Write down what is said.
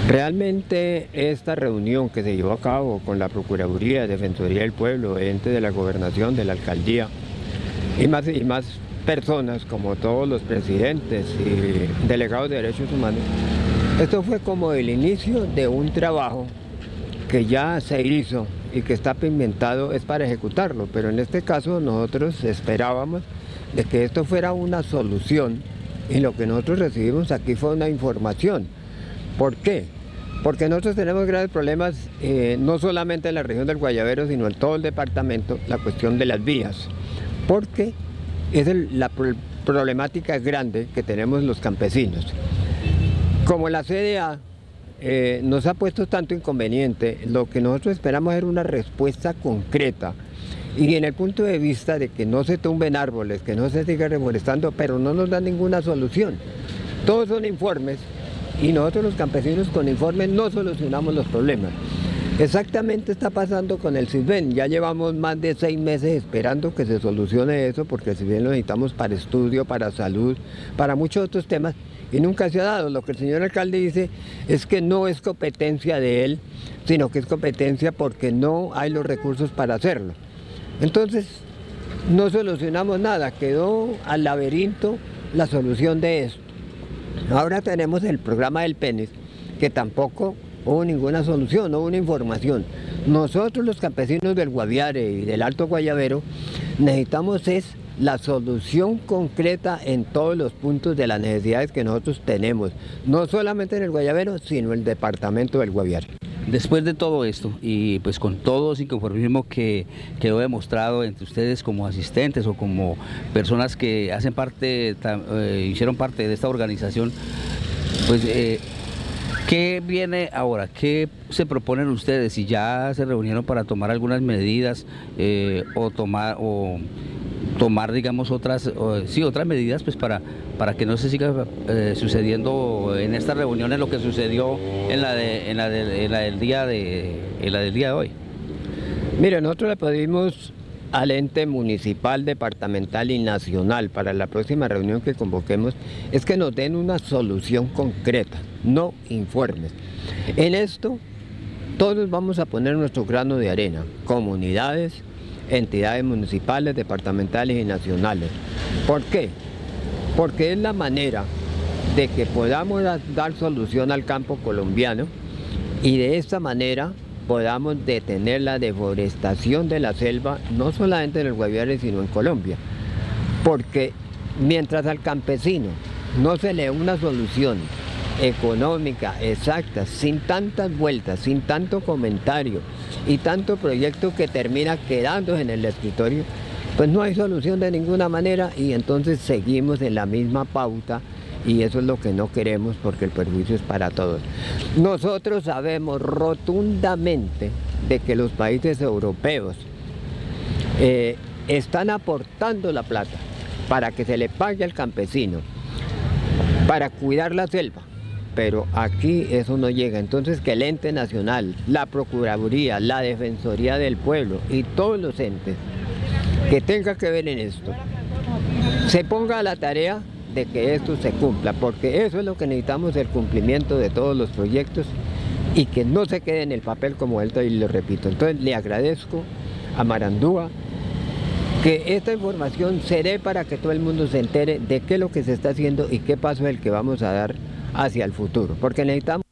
Realmente esta reunión que se llevó a cabo con la Procuraduría, Defensoría del Pueblo, ente de la Gobernación, de la Alcaldía y más personas como todos los presidentes y delegados de derechos humanos, esto fue como el inicio de un trabajo que ya se hizo y que está pavimentado es para ejecutarlo, pero en este caso nosotros esperábamos de que esto fuera una solución y lo que nosotros recibimos aquí fue una información. ¿Por qué? Porque nosotros tenemos graves problemas, no solamente en la región del Guayabero, sino en todo el departamento, la cuestión de las vías, porque es la problemática grande que tenemos los campesinos. Como la CDA nos ha puesto tanto inconveniente, lo que nosotros esperamos es una respuesta concreta y en el punto de vista de que no se tumben árboles, que no se siga reforestando, pero no nos dan ninguna solución. Todos son informes y nosotros los campesinos con informes no solucionamos los problemas. Exactamente está pasando con el CISBEN, ya llevamos más de 6 meses esperando que se solucione eso porque el CISBEN lo necesitamos para estudio, para salud, para muchos otros temas y nunca se ha dado. Lo que el señor alcalde dice es que no es competencia de él, sino que es competencia porque no hay los recursos para hacerlo. Entonces no solucionamos nada, quedó al laberinto la solución de esto. Ahora tenemos el programa del PENES, que tampoco hubo ninguna solución, no hubo una información. Nosotros los campesinos del Guaviare y del Alto Guayabero necesitamos es la solución concreta en todos los puntos de las necesidades que nosotros tenemos, no solamente en el Guayabero, sino en el departamento del Guaviare. Después de todo esto y pues con todo ese inconformismo que quedó demostrado entre ustedes como asistentes o como personas que hacen parte, hicieron parte de esta organización, pues ¿qué viene ahora? ¿Qué se proponen ustedes? Si ya se reunieron para tomar algunas medidas o tomar digamos otras medidas pues para que no se siga sucediendo en estas reuniones lo que sucedió en la del día de hoy. Mire, nosotros le pedimos al ente municipal, departamental y nacional para la próxima reunión que convoquemos es que nos den una solución concreta, no informes. En esto todos vamos a poner nuestro grano de arena, comunidades, entidades municipales, departamentales y nacionales. ¿Por qué? Porque es la manera de que podamos dar solución al campo colombiano y de esta manera podamos detener la deforestación de la selva, no solamente en el Guaviare, sino en Colombia. Porque mientras al campesino no se le dé una solución económica, exacta, sin tantas vueltas, sin tanto comentario y tanto proyecto que termina quedándose en el escritorio, pues no hay solución de ninguna manera y entonces seguimos en la misma pauta y eso es lo que no queremos porque el perjuicio es para todos. Nosotros sabemos rotundamente de que los países europeos están aportando la plata para que se le pague al campesino, para cuidar la selva, pero aquí eso no llega. Entonces que el ente nacional, la Procuraduría, la Defensoría del Pueblo y todos los entes que tengan que ver en esto, se ponga a la tarea de que esto se cumpla, porque eso es lo que necesitamos, el cumplimiento de todos los proyectos y que no se quede en el papel como él, y lo repito. Entonces le agradezco a Marandúa que esta información se dé para que todo el mundo se entere de qué es lo que se está haciendo y qué paso es el que vamos a dar hacia el futuro, porque necesitamos